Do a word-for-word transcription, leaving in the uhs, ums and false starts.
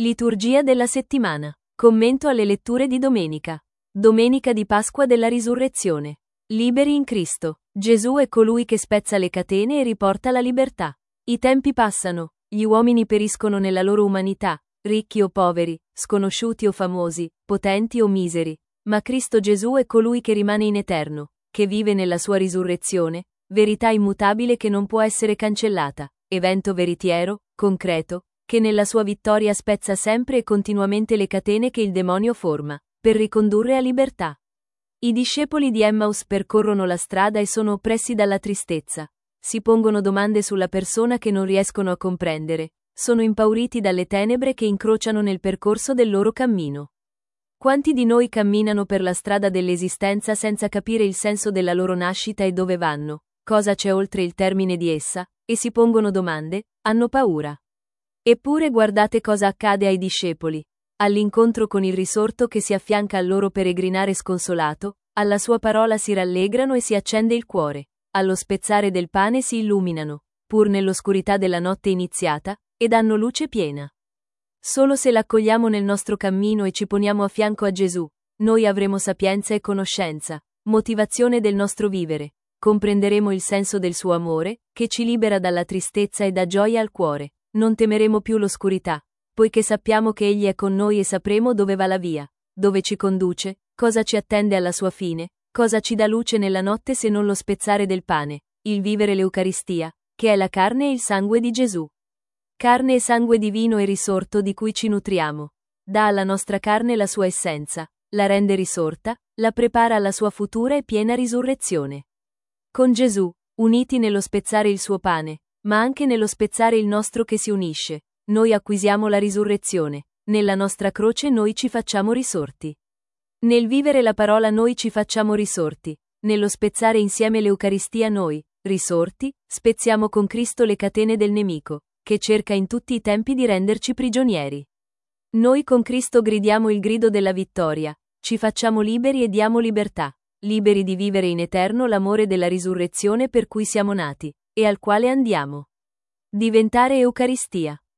Liturgia della settimana. Commento alle letture di domenica. Domenica di Pasqua della Risurrezione. Liberi in Cristo. Gesù è colui che spezza le catene e riporta la libertà. I tempi passano, gli uomini periscono nella loro umanità, ricchi o poveri, sconosciuti o famosi, potenti o miseri. Ma Cristo Gesù è colui che rimane in eterno, che vive nella sua risurrezione, verità immutabile che non può essere cancellata, evento veritiero, concreto, che nella sua vittoria spezza sempre e continuamente le catene che il demonio forma, per ricondurre a libertà. I discepoli di Emmaus percorrono la strada e sono oppressi dalla tristezza. Si pongono domande sulla persona che non riescono a comprendere, sono impauriti dalle tenebre che incrociano nel percorso del loro cammino. Quanti di noi camminano per la strada dell'esistenza senza capire il senso della loro nascita e dove vanno, cosa c'è oltre il termine di essa, e si pongono domande, hanno paura. Eppure guardate cosa accade ai discepoli. All'incontro con il risorto che si affianca al loro peregrinare sconsolato, alla sua parola si rallegrano e si accende il cuore. Allo spezzare del pane si illuminano, pur nell'oscurità della notte iniziata, e danno luce piena. Solo se l'accogliamo nel nostro cammino e ci poniamo a fianco a Gesù, noi avremo sapienza e conoscenza, motivazione del nostro vivere, comprenderemo il senso del suo amore, che ci libera dalla tristezza e dà gioia al cuore. Non temeremo più l'oscurità, poiché sappiamo che Egli è con noi e sapremo dove va la via, dove ci conduce, cosa ci attende alla sua fine, cosa ci dà luce nella notte se non lo spezzare del pane, il vivere l'Eucaristia, che è la carne e il sangue di Gesù. Carne e sangue divino e risorto di cui ci nutriamo. Dà alla nostra carne la sua essenza, la rende risorta, la prepara alla sua futura e piena risurrezione. Con Gesù, uniti nello spezzare il suo pane, ma anche nello spezzare il nostro che si unisce, noi acquisiamo la risurrezione, nella nostra croce noi ci facciamo risorti. Nel vivere la parola noi ci facciamo risorti, nello spezzare insieme l'Eucaristia noi, risorti, spezziamo con Cristo le catene del nemico, che cerca in tutti i tempi di renderci prigionieri. Noi con Cristo gridiamo il grido della vittoria, ci facciamo liberi e diamo libertà, liberi di vivere in eterno l'amore della risurrezione per cui siamo nati, e al quale andiamo. Diventare Eucaristia.